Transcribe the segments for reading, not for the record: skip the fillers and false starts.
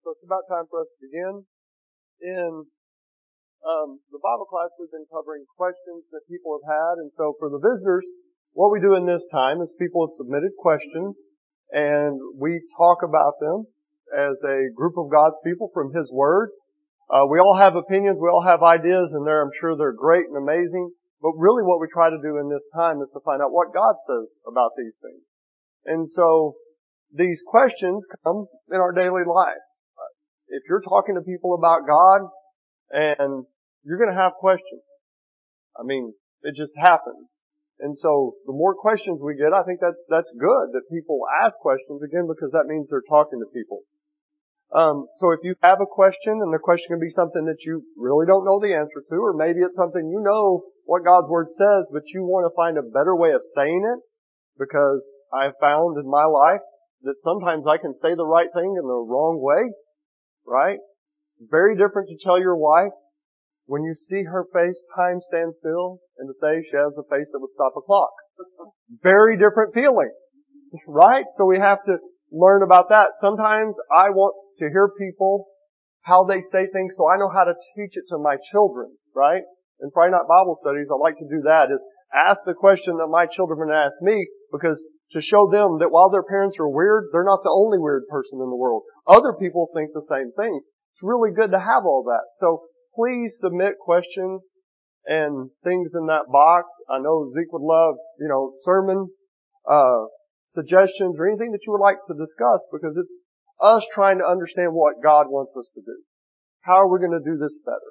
So it's about time for us to begin. In the Bible class, we've been covering questions that people have had. And so for the visitors, what we do in this time is people have submitted questions and we talk about them as a group of God's people from His Word. We all have opinions, we all have ideas, and I'm sure they're great and amazing. But really what we try to do in this time is to find out what God says about these things. And so these questions come in our daily life. If you're talking to people about God and you're going to have questions. I mean, it just happens. And so the more questions we get, I think that's good that people ask questions again because that means they're talking to people. So if you have a question and the question can be something that you really don't know the answer to, or maybe it's something you know what God's Word says, but you want to find a better way of saying it, because I've found in my life that sometimes I can say the right thing in the wrong way, right? It's very different to tell your wife when you see her face, time stands still, and to say she has the face that would stop a clock. Very different feeling, right? So we have to learn about that. Sometimes I want to hear people, how they say things, so I know how to teach it to my children, right? In Friday Night Bible Studies, I like to do that, is ask the question that my children are going to ask me, because to show them that while their parents are weird, they're not the only weird person in the world. Other people think the same thing. It's really good to have all that. So please submit questions and things in that box. I know Zeke would love, sermon, suggestions or anything that you would like to discuss, because it's us trying to understand what God wants us to do. How are we going to do this better?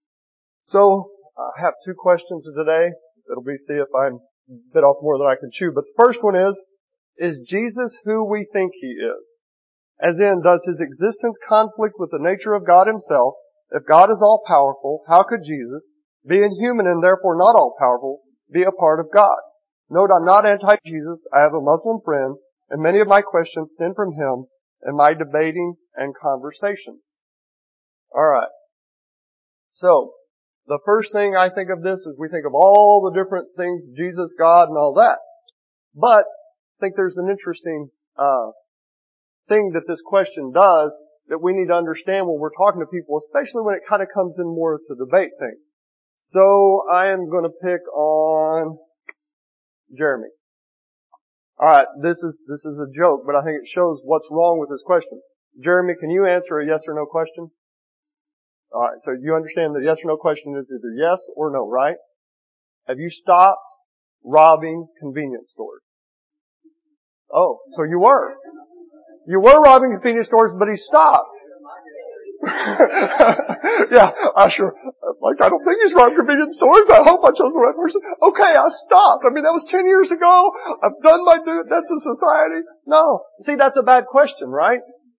So I have two questions today. It'll be see if I bit off more than I can chew. But the first one is Jesus who we think He is? As in, does His existence conflict with the nature of God Himself? If God is all-powerful, how could Jesus, being human and therefore not all-powerful, be a part of God? Note, I'm not anti-Jesus. I have a Muslim friend, and many of my questions stem from him in my debating and conversations. Alright. So, the first thing I think of this is we think of all the different things, Jesus, God, and all that. But I think there's an interesting thing that this question does that we need to understand when we're talking to people, especially when it kind of comes in more to debate thing. So I am going to pick on Jeremy. Alright, this is a joke, but I think it shows what's wrong with this question. Jeremy, can you answer a yes or no question? Alright, so you understand the yes or no question is either yes or no, right? Have you stopped robbing convenience stores? Oh, so you were. You were robbing convenience stores, but he stopped. Yeah, I don't think he's robbing convenience stores. I hope I chose the right person. Okay, I stopped. I mean, that was 10 years ago. I've done my due. That's a society. No. See, that's a bad question, right?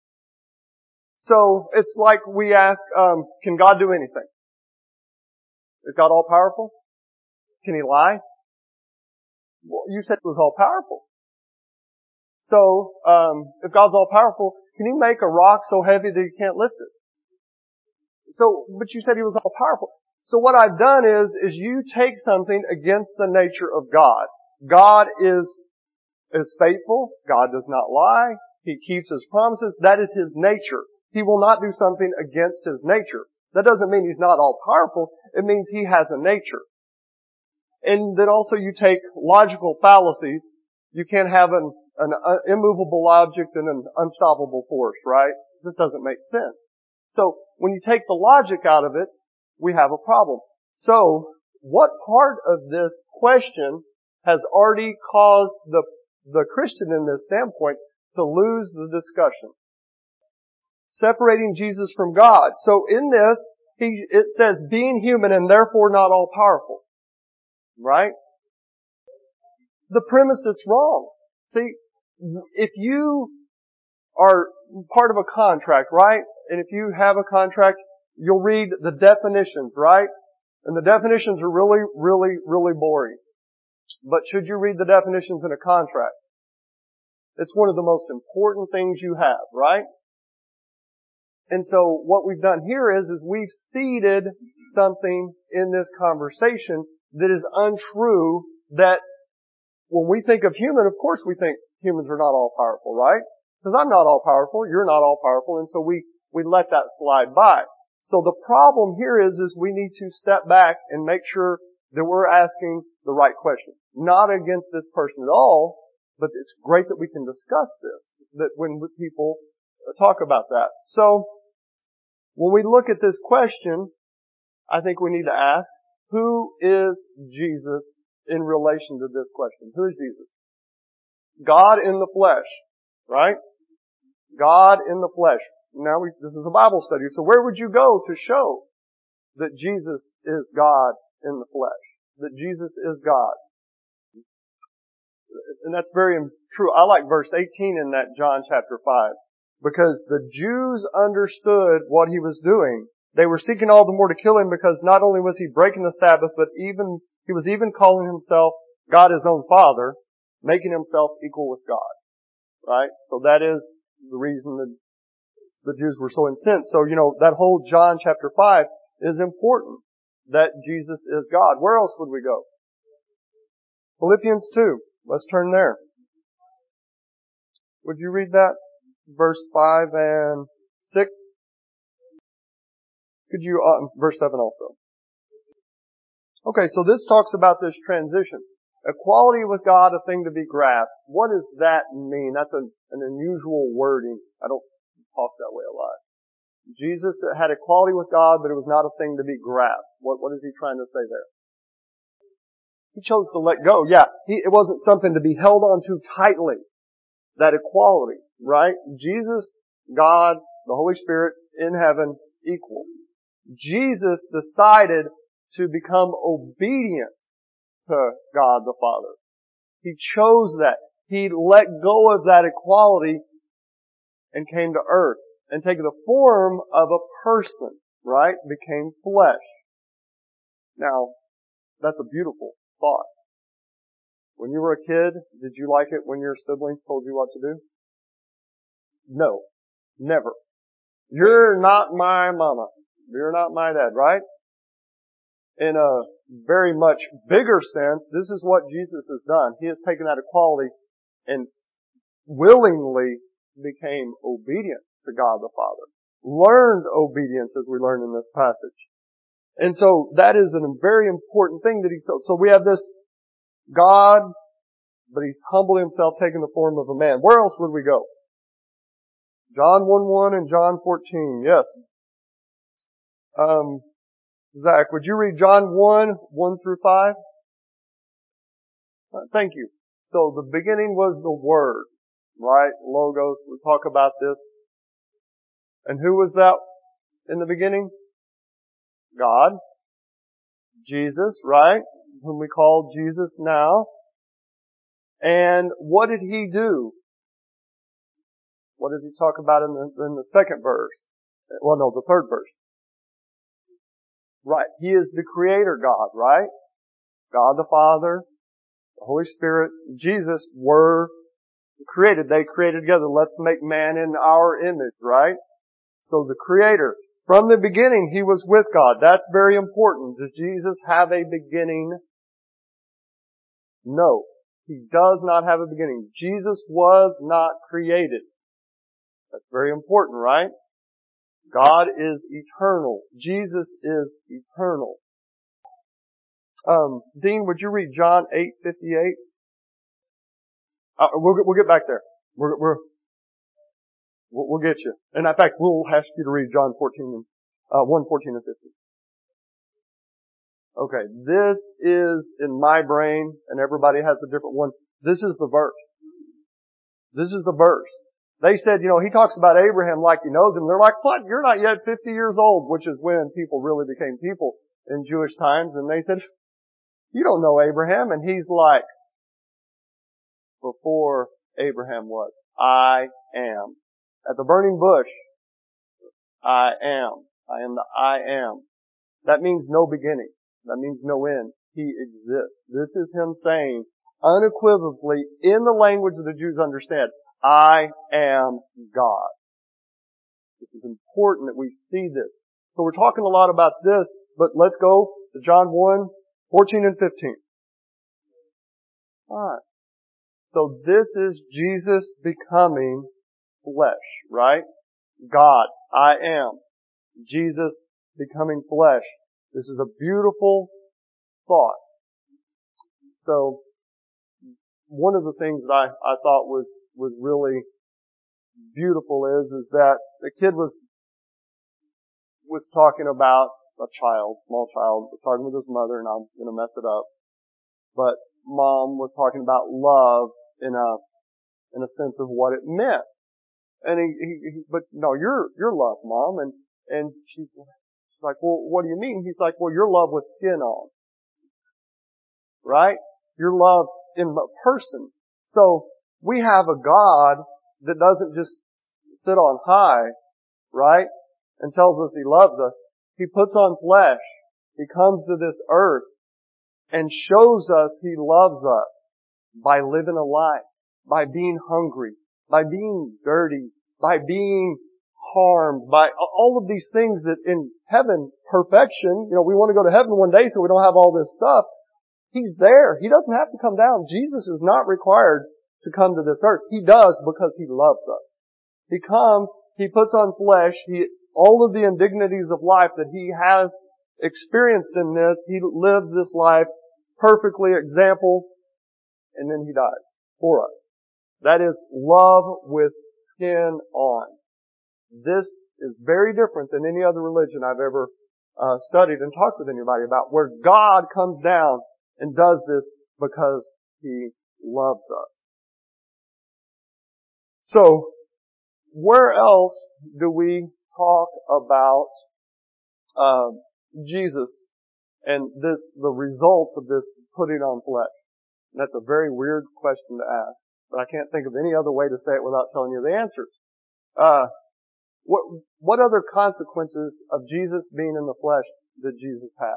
So, it's like we ask, can God do anything? Is God all powerful? Can He lie? Well, you said He was all powerful. So, if God's all powerful, can He make a rock so heavy that He can't lift it? So, but you said He was all powerful. So what I've done is you take something against the nature of God. God is faithful. God does not lie. He keeps His promises. That is His nature. He will not do something against His nature. That doesn't mean He's not all powerful. It means He has a nature. And then also you take logical fallacies. You can't have an immovable object and an unstoppable force, right? This doesn't make sense. So, when you take the logic out of it, we have a problem. So, what part of this question has already caused the Christian in this standpoint to lose the discussion? Separating Jesus from God. So, in this, it says being human and therefore not all powerful. Right? The premise is wrong. See, if you are part of a contract, right? And if you have a contract, you'll read the definitions, right? And the definitions are really, really, really boring. But should you read the definitions in a contract? It's one of the most important things you have, right? And so what we've done here is we've seeded something in this conversation that is untrue, that when we think of human, of course we think humans are not all powerful, right? Because I'm not all powerful, you're not all powerful, and so we we let that slide by. So the problem here is we need to step back and make sure that we're asking the right question. Not against this person at all, but it's great that we can discuss this, that when people talk about that. So, when we look at this question, I think we need to ask, who is Jesus in relation to this question? Who is Jesus? God in the flesh, right? God in the flesh. Now this is a Bible study, so where would you go to show that Jesus is God in the flesh? That Jesus is God? And that's very true. I like verse 18 in that John chapter 5. Because the Jews understood what he was doing. They were seeking all the more to kill him because not only was he breaking the Sabbath, but he was even calling himself God his own Father, making himself equal with God. Right? So that is the reason that the Jews were so incensed. So, that whole John chapter 5 is important. That Jesus is God. Where else would we go? Philippians 2. Let's turn there. Would you read that? Verse 5 and 6. Could you, verse 7 also. Okay, so this talks about this transition. Equality with God, a thing to be grasped. What does that mean? That's an unusual wording. I don't talk that way a lot. Jesus had equality with God, but it was not a thing to be grasped. What is he trying to say there? He chose to let go. Yeah, it wasn't something to be held on too tightly. That equality, right? Jesus, God, the Holy Spirit in heaven, equal. Jesus decided to become obedient to God the Father. He chose that. He let go of that equality and came to earth and taking the form of a person, right? Became flesh. Now, that's a beautiful thought. When you were a kid, did you like it when your siblings told you what to do? No. Never. You're not my mama. You're not my dad, right? In a very much bigger sense, this is what Jesus has done. He has taken that equality and willingly became obedient to God the Father. Learned obedience as we learn in this passage. And so that is a very important thing that so we have this God, but he's humbled himself, taking the form of a man. Where else would we go? John 1:1 and John 14. Yes. Zach, would you read John 1 through 5? Thank you. So the beginning was the Word, right? Logos. We talk about this. And who was that in the beginning? God. Jesus, right? Whom we call Jesus now. And what did he do? What does he talk about in the second verse? Well, no, the third verse. Right. He is the Creator God, right? God the Father, the Holy Spirit, Jesus were created. They created together. Let's make man in our image, right? So the Creator. From the beginning, he was with God. That's very important. Does Jesus have a beginning? No. He does not have a beginning. Jesus was not created. That's very important, right? God is eternal. Jesus is eternal. Dean, would you read John 8:58? We'll get back there. We'll get you. And in fact, we'll ask you to read John 14 and 1:14 and 15. Okay, this is in my brain, and everybody has a different one. This is the verse. This is the verse. They said, he talks about Abraham like he knows him. They're like, what? You're not yet 50 years old, which is when people really became people in Jewish times. And they said, you don't know Abraham. And he's like, before Abraham was, I am. At the burning bush, I am. I am the I am. That means no beginning. That means no end. He exists. This is him saying unequivocally in the language that the Jews understand, I am God. This is important that we see this. So we're talking a lot about this, but let's go to John 1:14 and 15. Alright. So this is Jesus becoming flesh, right? God. I am. Jesus becoming flesh. This is a beautiful thought. So, one of the things that I thought was really beautiful is that the kid was talking about a small child, was talking with his mother, and I'm gonna mess it up. But mom was talking about love in a sense of what it meant. And but no, you're love, Mom. And she's like, well, what do you mean? He's like, well, you're love with skin on. Right? You're love in a person. So, we have a God that doesn't just sit on high, right? And tells us He loves us. He puts on flesh. He comes to this earth and shows us He loves us by living a life, by being hungry, by being dirty, by being harmed, by all of these things that in heaven, perfection, we want to go to heaven one day so we don't have all this stuff. He's there. He doesn't have to come down. Jesus is not required to come to this earth. He does because He loves us. He comes, He puts on flesh, all of the indignities of life that He has experienced in this, He lives this life perfectly, example, and then He dies for us. That is love with skin on. This is very different than any other religion I've ever studied and talked with anybody about, where God comes down and does this because He loves us. So, where else do we talk about Jesus and the results of this putting on flesh? And that's a very weird question to ask, but I can't think of any other way to say it without telling you the answers. What other consequences of Jesus being in the flesh did Jesus have?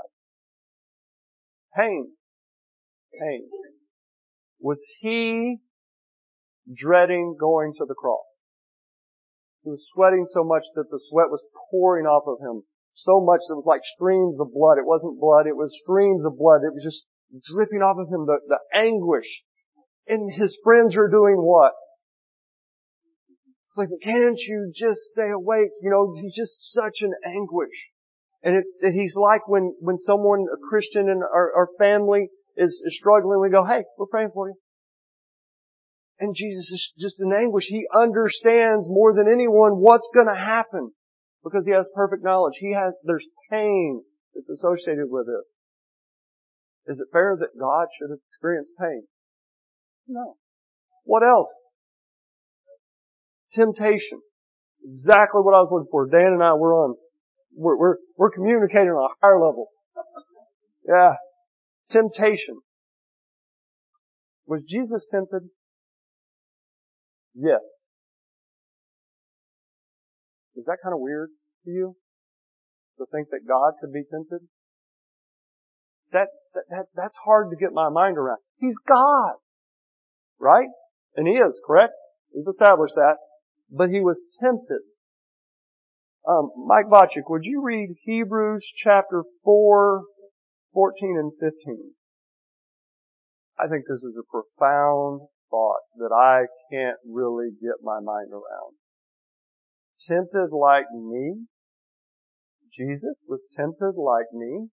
Pain. Pain. Was He dreading going to the cross? He was sweating so much that the sweat was pouring off of Him. So much that it was like streams of blood. It wasn't blood, it was streams of blood. It was just dripping off of Him, the anguish. And His friends are doing what? It's like, can't you just stay awake? He's just such an anguish. And He's like when someone, a Christian in our family is struggling, we go, hey, we're praying for you. And Jesus is just in anguish. He understands more than anyone what's going to happen because He has perfect knowledge. There's pain that's associated with this. Is it fair that God should have experienced pain? No. What else? Temptation. Exactly what I was looking for. Dan and I, we're communicating on a higher level. Yeah. Temptation. Was Jesus tempted? Yes. Is that kind of weird to you? To think that God could be tempted? That's hard to get my mind around. He's God. Right? And He is, correct? We've established that. But He was tempted. Mike Botchick, would you read Hebrews chapter 4, 14 and 15? I think this is a profound thought that I can't really get my mind around. Tempted like me? Jesus was tempted like me?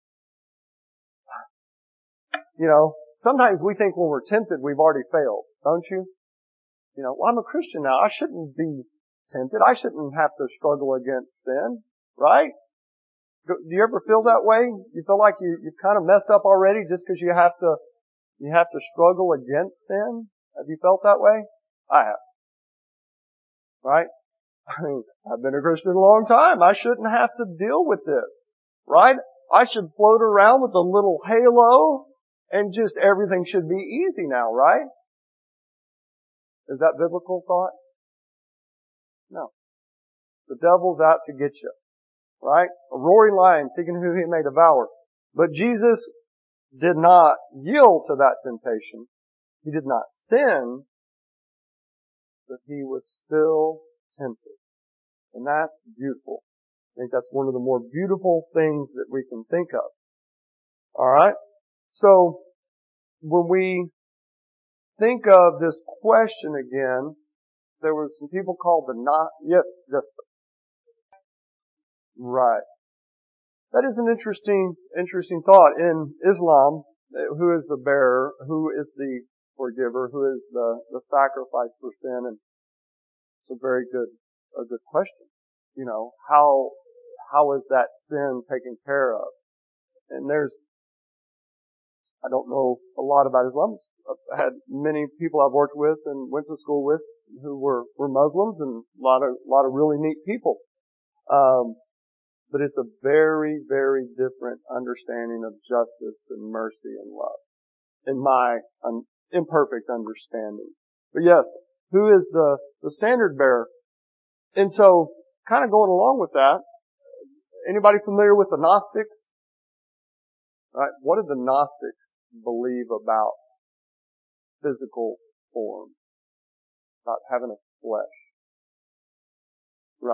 Sometimes we think when we're tempted we've already failed, don't you? Well, I'm a Christian now. I shouldn't be tempted. I shouldn't have to struggle against sin, right? Do you ever feel that way? You feel like you've kind of messed up already just because you have to struggle against sin? Have you felt that way? I have. Right? I've been a Christian a long time. I shouldn't have to deal with this. Right? I should float around with a little halo and just everything should be easy now, right? Is that biblical thought? No. The devil's out to get you. Right? A roaring lion seeking who he may devour. But Jesus did not yield to that temptation. He did not sin, but He was still tempted. And that's beautiful. I think that's one of the more beautiful things that we can think of. Alright? So, when we think of this question again, there were some people called yes, Right. That is an interesting thought. In Islam, who is the bearer? Who is the forgiver? Who is the sacrifice for sin? And it's a good question. You know, how is that sin taken care of? And I don't know a lot about Islam. I've had many people I've worked with and went to school with who were Muslims, and a lot of really neat people. But it's a very, very different understanding of justice and mercy and love, in my imperfect understanding. But yes, who is the standard bearer? And so, kind of going along with that, anybody familiar with the Gnostics? Right? What did the Gnostics believe about physical form? About having a flesh? Right.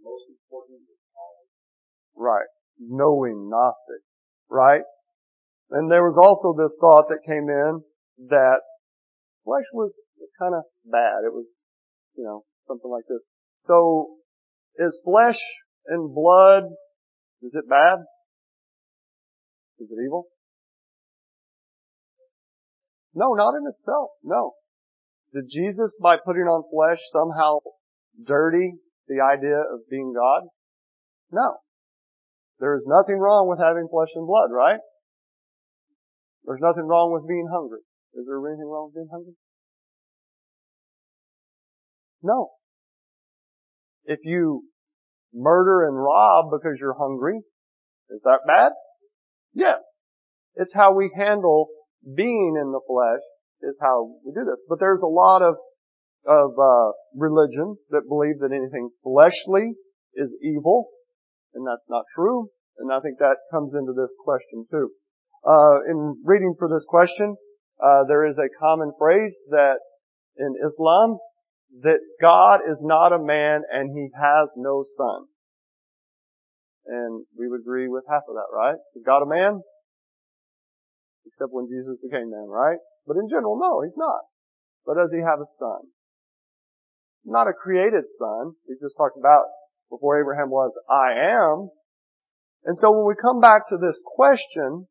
Right. Knowing Gnostic. Right? And there was also this thought that came in that flesh was kind of bad. It was, something like this. So, is flesh and blood, is it bad? Is it evil? No, not in itself. No. Did Jesus, by putting on flesh, somehow dirty the idea of being God? No. There is nothing wrong with having flesh and blood, right? There's nothing wrong with being hungry. Is there anything wrong with being hungry? No. If you murder and rob because you're hungry, is that bad? Yes. It's how we handle being in the flesh is how we do this. But there's a lot of religions that believe that anything fleshly is evil, and that's not true. And I think that comes into this question too. In reading for this question, there is a common phrase that in Islam, that God is not a man and He has no son. And we would agree with half of that, right? Is God a man? Except when Jesus became man, right? But in general, no, He's not. But does He have a son? Not a created son. We just talked about before Abraham was, I am. And so when we come back to this question,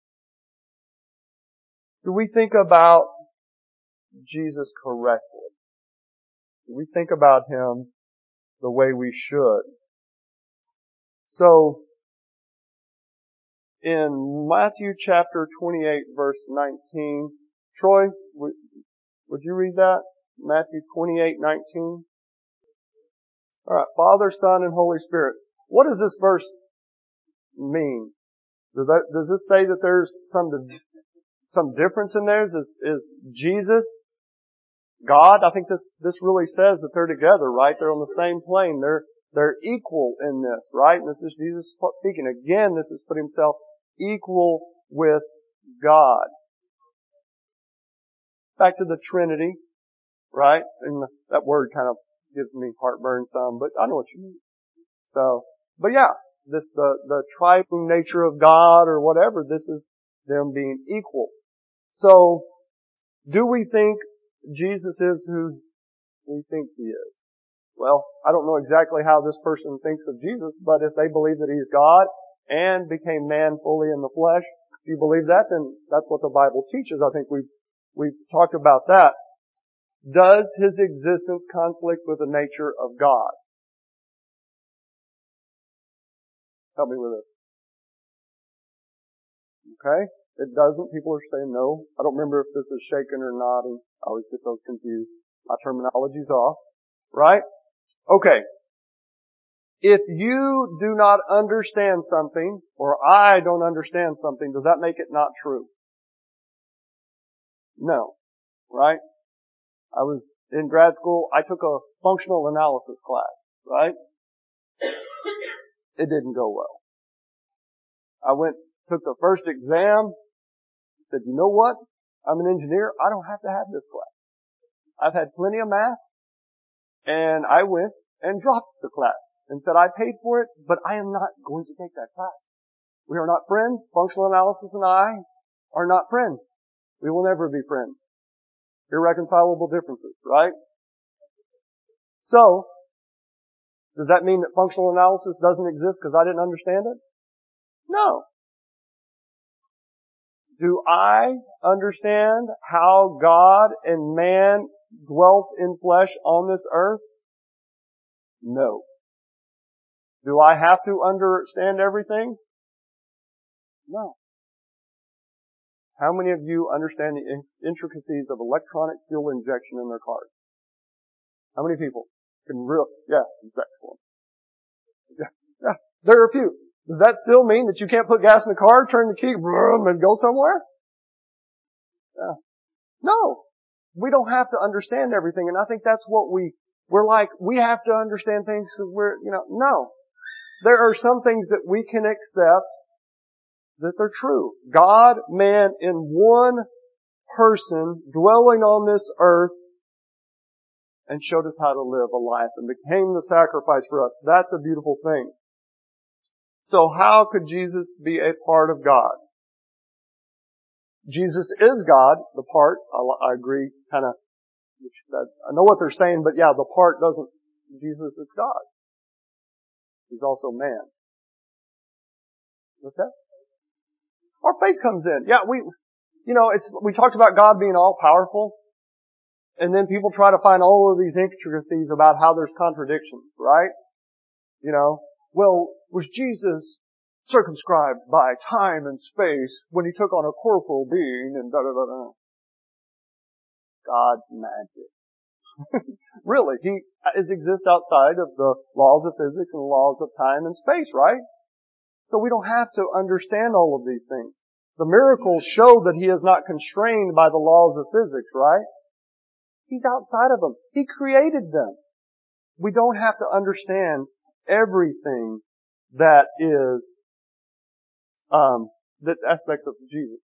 do we think about Jesus correctly? Do we think about Him the way we should? So, in Matthew chapter 28 verse 19, Troy, would you read that? Matthew 28:19. Alright, Father, Son, and Holy Spirit. What does this verse mean? Does this say that there's some difference in there? Is Jesus God? I think this really says that they're together, right? They're on the same plane. They're equal in this, right? And this is Jesus speaking. Again, this is put Himself equal with God. Back to the Trinity, right? And that word kind of gives me heartburn some, but I know what you mean. So, but yeah, the triune nature of God or whatever, this is them being equal. So, do we think Jesus is who we think He is? Well, I don't know exactly how this person thinks of Jesus, but if they believe that He's God and became man fully in the flesh, if you believe that, then that's what the Bible teaches. I think we've talked about that. Does His existence conflict with the nature of God? Help me with it. Okay? It doesn't. People are saying no. I don't remember if this is shaking or nodding. I always get those confused. My terminology's off. Right? Okay. If you do not understand something, or I don't understand something, does that make it not true? No. Right? I was in grad school, I took a functional analysis class, right? It didn't go well. I took the first exam, said, you know what? I'm an engineer, I don't have to have this class. I've had plenty of math, and I went and dropped the class and said, I paid for it, but I am not going to take that class. We are not friends. Functional analysis and I are not friends. We will never be friends. Irreconcilable differences, right? So, Does that mean that functional analysis doesn't exist because I didn't understand it? No. Do I understand how God and man dwelt in flesh on this earth? No. Do I have to understand everything? No. How many of you understand the intricacies of electronic fuel injection in their cars? How many people can yeah, excellent. Yeah, there are a few. Does that still mean that you can't put gas in the car, turn the key, and go somewhere? Yeah. No. We don't have to understand everything, and I think that's what we're like, we have to understand things because no. There are some things that we can accept that they're true. God, man, in one person, dwelling on this earth, and showed us how to live a life and became the sacrifice for us. That's a beautiful thing. So how could Jesus be a part of God? Jesus is God, the part, I agree, I know what they're saying, but yeah, the part doesn't, Jesus is God. He's also man. What's that? Our faith comes in. Yeah, we talked about God being all powerful, and then people try to find all of these intricacies about how there's contradictions, right? Well, was Jesus circumscribed by time and space when he took on a corporal being and da-da-da-da? God's magic. Really, he exists outside of the laws of physics and the laws of time and space, right? So we don't have to understand all of these things. The miracles show that he is not constrained by the laws of physics, right? He's outside of them. He created them. We don't have to understand everything that is, that aspects of Jesus.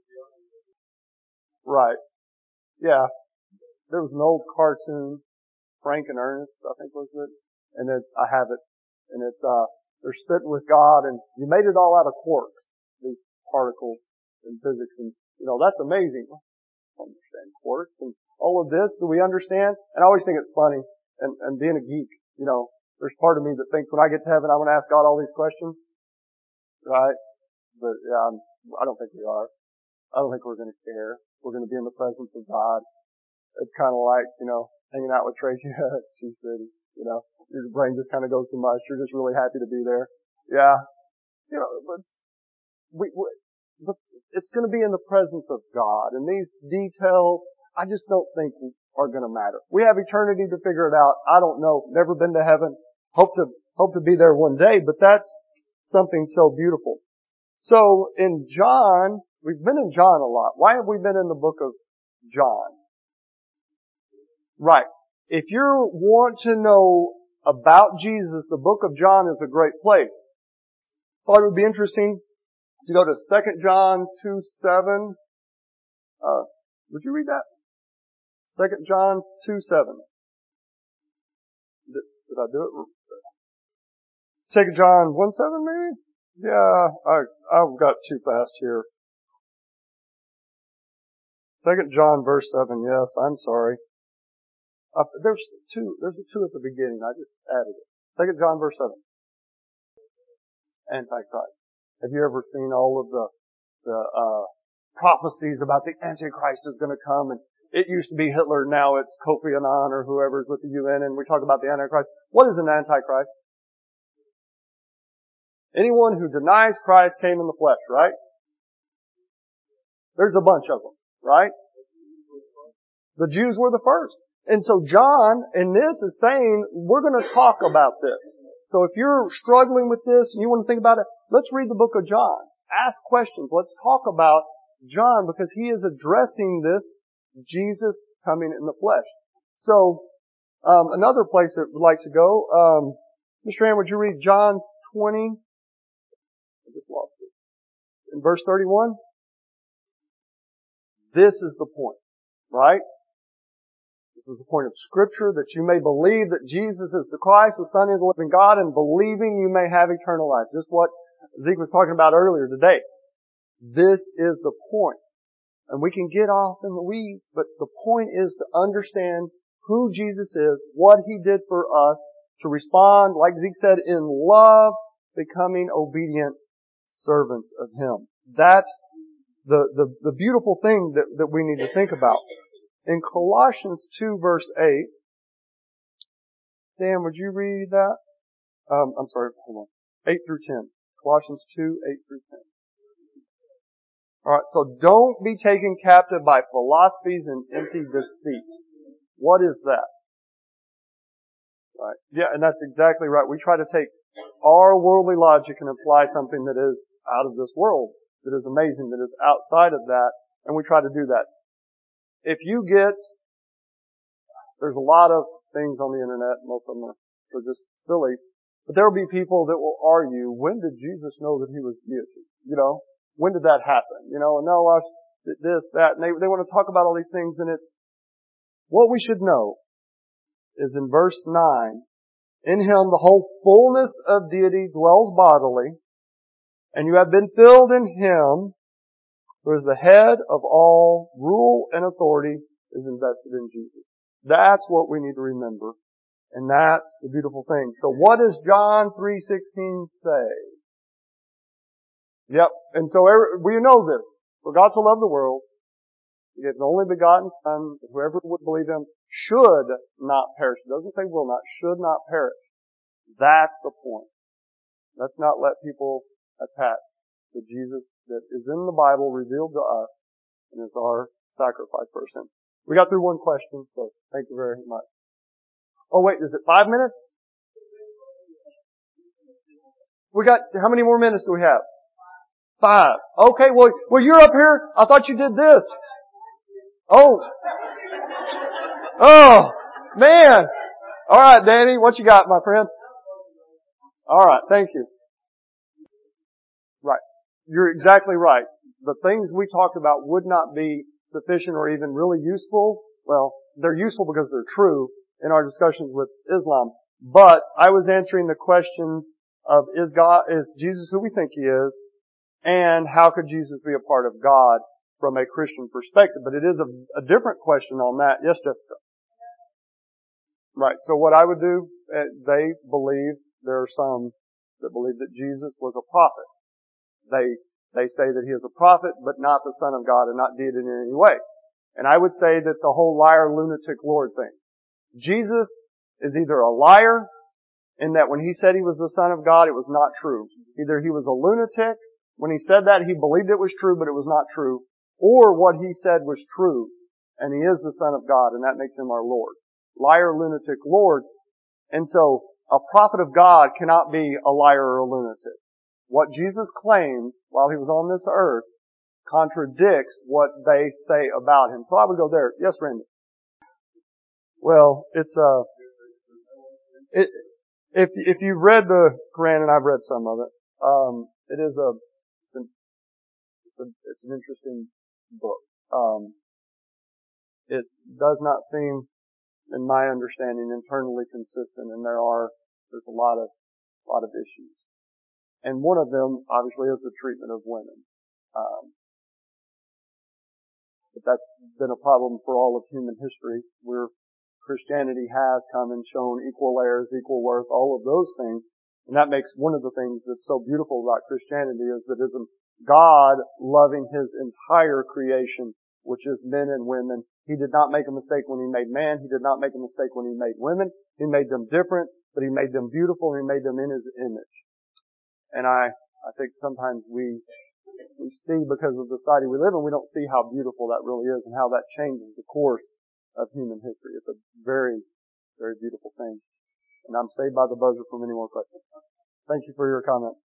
Right. Yeah. There was an old cartoon, Frank and Ernest, I think was it. And I have it. And they're sitting with God and you made it all out of quarks, these particles in physics. And, that's amazing. I don't understand quarks and all of this. Do we understand? And I always think it's funny. And being a geek, there's part of me that thinks when I get to heaven, I'm going to ask God all these questions. Right? But yeah, I don't think we are. I don't think we're going to care. We're going to be in the presence of God. It's kind of like, hanging out with Tracy. She's pretty, your brain just kind of goes to mush. You're just really happy to be there. Yeah. It's going to be in the presence of God. And these details, I just don't think are going to matter. We have eternity to figure it out. I don't know. Never been to heaven. Hope to be there one day, but that's something so beautiful. So in John, we've been in John a lot. Why have we been in the book of John? Right. If you want to know about Jesus, the book of John is a great place. Thought it would be interesting to go to 2 John 2:7. Would you read that? 2 John 2:7. Did I do it? 2 John 1:7 maybe? Yeah, I've got too fast here. 2 John verse 7, yes, I'm sorry. There's a 2 at the beginning, I just added it. 2 John verse 7. Antichrist. Have you ever seen all of the prophecies about the Antichrist is going to come? And it used to be Hitler, now it's Kofi Annan or whoever's with the UN, and we talk about the Antichrist. What is an Antichrist? Anyone who denies Christ came in the flesh, right? There's a bunch of them, right? The Jews were the first. And so John, in this, is saying, we're going to talk about this. So if you're struggling with this and you want to think about it, let's read the book of John. Ask questions. Let's talk about John because he is addressing this Jesus coming in the flesh. So, another place that we'd like to go, Mr. Ann, would you read John 20? I just lost it. In verse 31? This is the point, right? This is the point of Scripture, that you may believe that Jesus is the Christ, the Son of the living God, and believing you may have eternal life. Just what Zeke was talking about earlier today. This is the point. And we can get off in the weeds, but the point is to understand who Jesus is, what He did for us, to respond, like Zeke said, in love, becoming obedient servants of Him. That's the beautiful thing that we need to think about. In Colossians 2 verse 8, Dan, would you read that? I'm sorry, hold on. 8 through 10. Colossians 2, 8 through 10. Alright, so don't be taken captive by philosophies and empty deceit. What is that? Right. Yeah, and that's exactly right. We try to take our worldly logic and apply something that is out of this world, that is amazing, that is outside of that, and we try to do that. If you get, there's a lot of things on the internet, most of them are just silly, but there will be people that will argue, when did Jesus know that He was deity? You know, when did that happen? You know, and they'll ask this, that, and they want to talk about all these things, and it's, what we should know is in verse 9, in Him the whole fullness of deity dwells bodily, and you have been filled in Him, who is the head of all rule and authority, is invested in Jesus. That's what we need to remember. And that's the beautiful thing. So what does John 3:16 say? Yep. And so we know this. For God so loved the world, He gave His only begotten Son, that whoever would believe Him should not perish. It doesn't say will not, should not perish. That's the point. Let's not let people attach to Jesus that is in the Bible revealed to us and is our sacrifice for our sins. We got through one question, so thank you very much. Oh wait, is it 5 minutes? We got, how many more minutes do we have? 5. Okay, well you're up here. I thought you did this. Oh, man. Alright, Danny, what you got, my friend? Alright, thank you. Right. You're exactly right. The things we talked about would not be sufficient or even really useful. Well, they're useful because they're true in our discussions with Islam. But I was answering the questions of is Jesus who we think He is, and how could Jesus be a part of God from a Christian perspective? But it is a different question on that. Yes, Jessica? Right. So what I would do, they believe, there are some that believe that Jesus was a prophet. They say that He is a prophet, but not the Son of God and not deity in any way. And I would say that the whole liar, lunatic, Lord thing. Jesus is either a liar in that when He said He was the Son of God, it was not true. Either He was a lunatic. When He said that, He believed it was true, but it was not true. Or what He said was true, and He is the Son of God, and that makes Him our Lord. Liar, lunatic, Lord. And so, a prophet of God cannot be a liar or a lunatic. What Jesus claimed while He was on this earth contradicts what they say about Him. So I would go there. Yes, Randy? Well, if you've read the Quran, and I've read some of it, it's an interesting book. It does not seem, in my understanding, internally consistent, and there's a lot of issues. And one of them, obviously, is the treatment of women. But that's been a problem for all of human history, where Christianity has come and shown equal heirs, equal worth, all of those things. And that makes one of the things that's so beautiful about Christianity is that it's God loving His entire creation, which is men and women. He did not make a mistake when He made man. He did not make a mistake when He made women. He made them different, but He made them beautiful, and He made them in His image. And I think sometimes we see, because of the society we live in, we don't see how beautiful that really is and how that changes the course of human history. It's a very, very beautiful thing. And I'm saved by the buzzer for many more questions. Thank you for your comment.